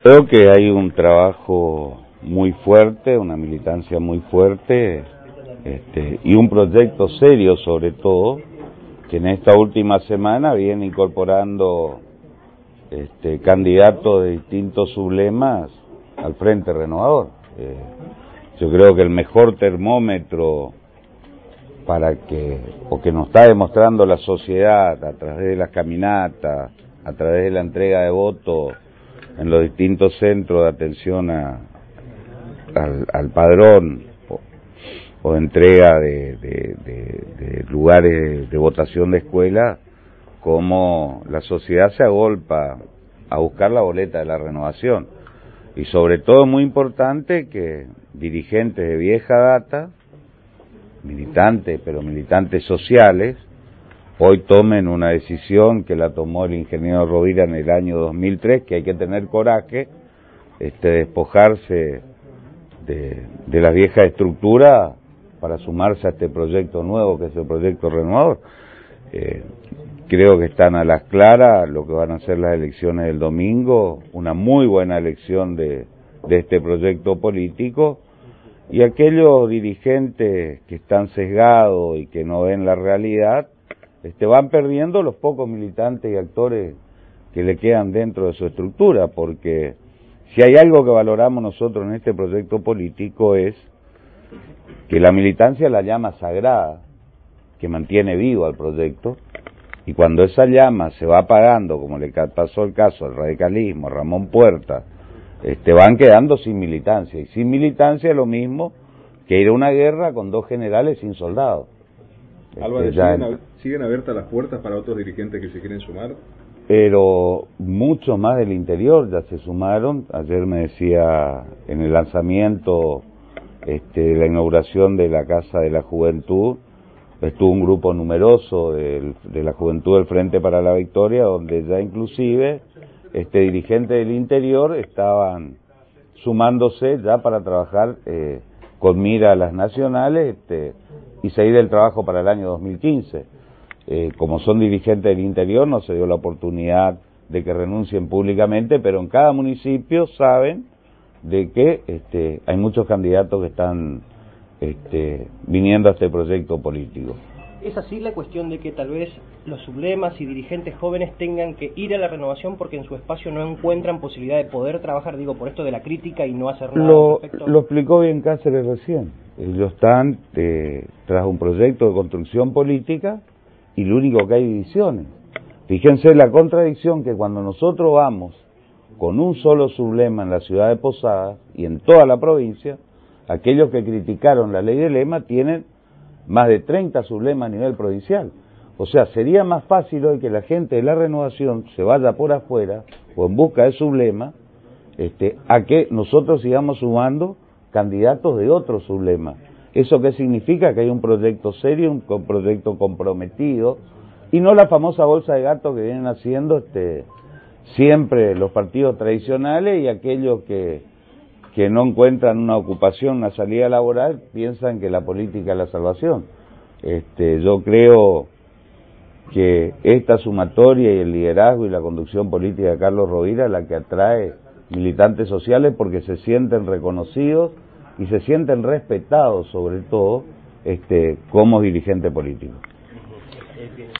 Creo que hay un trabajo muy fuerte, una militancia muy fuerte, y un proyecto serio sobre todo, que en esta última semana viene incorporando candidatos de distintos sublemas al Frente Renovador. Yo creo que el mejor termómetro que nos está demostrando la sociedad a través de las caminatas, a través de la entrega de votos en los distintos centros de atención al padrón o entrega de lugares de votación de escuela, como la sociedad se agolpa a buscar la boleta de la renovación. Y sobre todo muy importante que dirigentes de vieja data, militantes, pero militantes sociales, hoy tomen una decisión que la tomó el ingeniero Rovira en el año 2003, que hay que tener coraje, despojarse de las viejas estructuras para sumarse a este proyecto nuevo que es el proyecto renovador. Creo que están a las claras lo que van a ser las elecciones del domingo, una muy buena elección de este proyecto político, y aquellos dirigentes que están sesgados y que no ven la realidad, van perdiendo los pocos militantes y actores que le quedan dentro de su estructura, porque si hay algo que valoramos nosotros en este proyecto político es que la militancia la llama sagrada, que mantiene vivo al proyecto, y cuando esa llama se va apagando, como le pasó el caso al radicalismo, a Ramón Puerta, van quedando sin militancia, y sin militancia es lo mismo que ir a una guerra con dos generales sin soldados. Álvarez, ¿siguen abiertas las puertas para otros dirigentes que se quieren sumar? Pero muchos más del interior ya se sumaron. Ayer me decía en el lanzamiento de la inauguración de la Casa de la Juventud, estuvo un grupo numeroso de la Juventud del Frente para la Victoria, donde ya inclusive dirigentes del interior estaban sumándose ya para trabajar con mira a las nacionales y seguir el trabajo para el año 2015. Como son dirigentes del interior, no se dio la oportunidad de que renuncien públicamente, pero en cada municipio saben de que hay muchos candidatos que están viniendo a este proyecto político. ¿Es así la cuestión de que tal vez los sublemas y dirigentes jóvenes tengan que ir a la renovación porque en su espacio no encuentran posibilidad de poder trabajar, por esto de la crítica y no hacer nada al respecto? Lo explicó bien Cáceres recién. Ellos están tras un proyecto de construcción política y lo único que hay divisiones. Fíjense la contradicción que cuando nosotros vamos con un solo sublema en la ciudad de Posadas y en toda la provincia, aquellos que criticaron la ley de lema tienen más de 30 sublemas a nivel provincial. O sea, sería más fácil hoy que la gente de la renovación se vaya por afuera o en busca de sublema, a que nosotros sigamos sumando candidatos de otros sublemas. ¿Eso qué significa? Que hay un proyecto serio, un proyecto comprometido, y no la famosa bolsa de gato que vienen haciendo siempre los partidos tradicionales, y aquellos que no encuentran una ocupación, una salida laboral, piensan que la política es la salvación. Yo creo que esta sumatoria y el liderazgo y la conducción política de Carlos Rovira es la que atrae militantes sociales, porque se sienten reconocidos y se sienten respetados, sobre todo, como dirigente político.